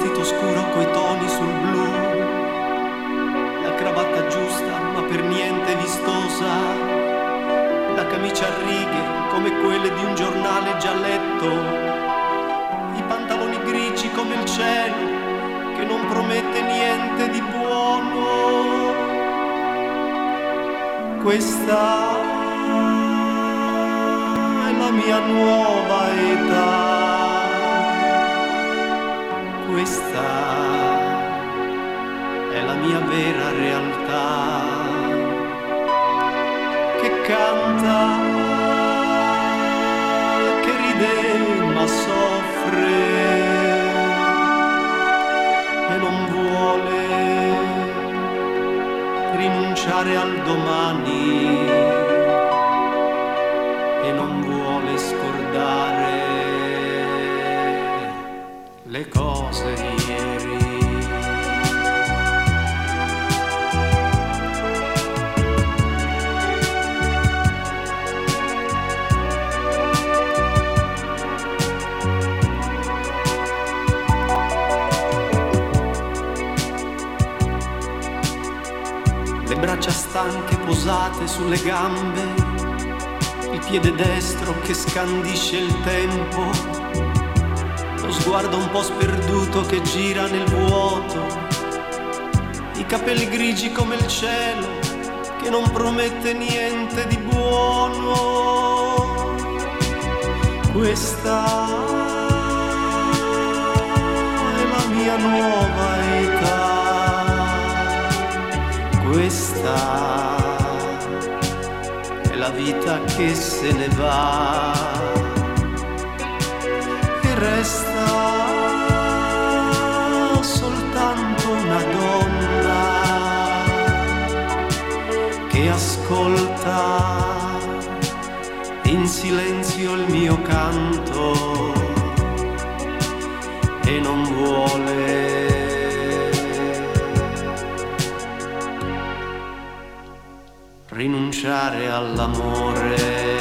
vestito scuro coi toni sul blu, la cravatta giusta ma per niente vistosa, la camicia a righe come quelle di un giornale già letto, i pantaloni grigi come il cielo che non promette niente di buono. Questa è la mia nuova età, questa è la mia vera realtà, che canta, che ride ma soffre e non vuole rinunciare al domani e non vuole scordare le cose di ieri. Le braccia stanche posate sulle gambe, il piede destro che scandisce il tempo, lo sguardo un po' sperduto che gira nel vuoto, i capelli grigi come il cielo che non promette niente di buono. Questa è la mia nuova età, questa è la vita che se ne va e resta soltanto una donna che ascolta in silenzio il mio canto e non vuole rinunciare all'amore.